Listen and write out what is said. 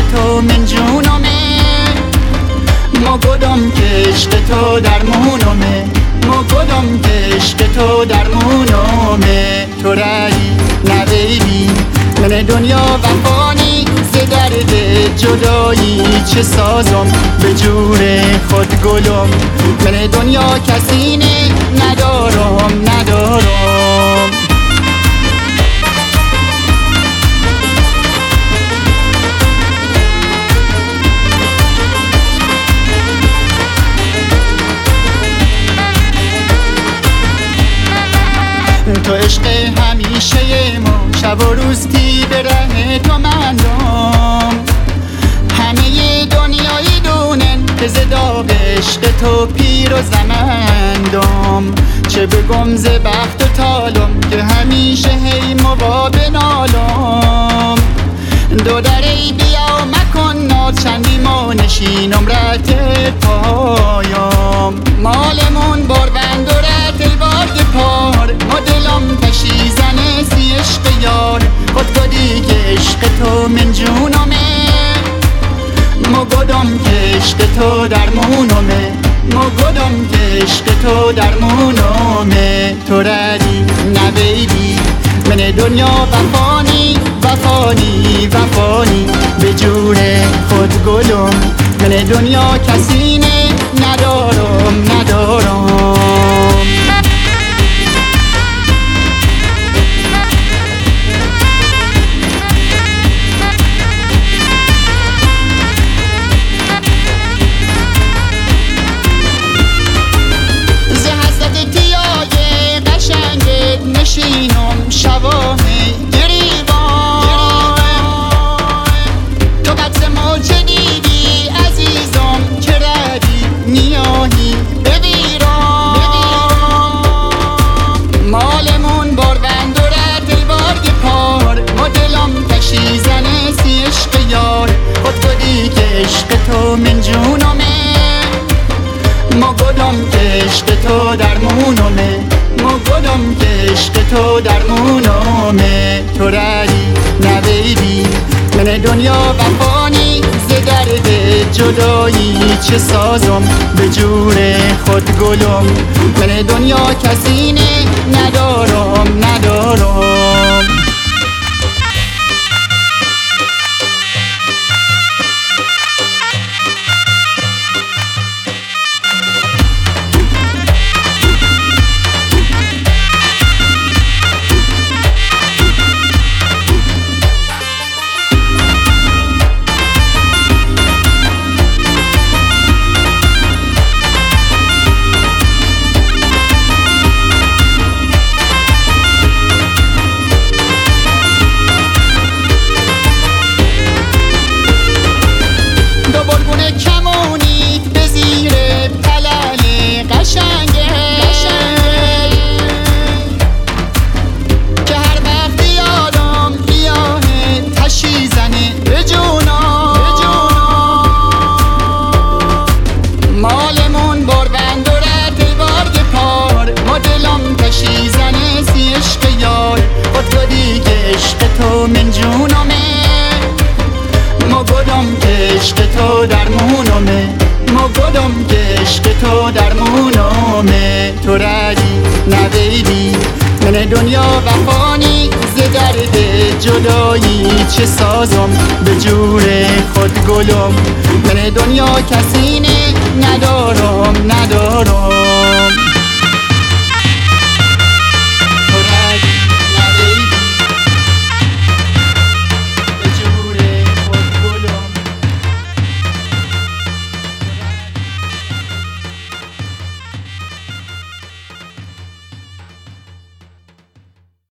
تو من جونمه ما گدم که عشق تو درمونمه ما گدم که عشق تو درمونمه تو رایی نبیبی من دنیا وفانی ز درد جدایی چه سازم به جور خود گلم من دنیا کسی ندارم تو عشق همیشه ما شب و روز تی به ره تو مندم همه دنیایی دونن که ز داغ عشق تو پیر و زمندم چه بگم ز بخت و تالم که همیشه هی مواب نالم دو دری بیا مکن ناچندی ما نشینم رت پایم مالمون باربند و رت بارد پار ما دلم کشیزن سی عشق یار خود گدی که عشق تو من جونمه ما گدم که عشق تو درمونمه ما گدم که عشق تو درمونمه تو ردی نبیدی من دنیا وفانی به جور خود گلم من دنیا کسی ندارم ز حسرت تیای قشنگت نشینم شبانه عشق تو من جونمه ما گدم که عشق تو درمونمه ما گدم که عشق تو درمونمه تو رایی نبیبی من دنیا وفانی ز درد جدایی چه سازم به جور خود گلم من دنیا کسی ندارم من جونمه ما گدم که عشق تو درمونمه ما گدم که عشق تو درمونمه تو ردی نبیدی من دنیا وفانی ز درد جدایی چه سازم به جور خود گلم من دنیا کسی ندارم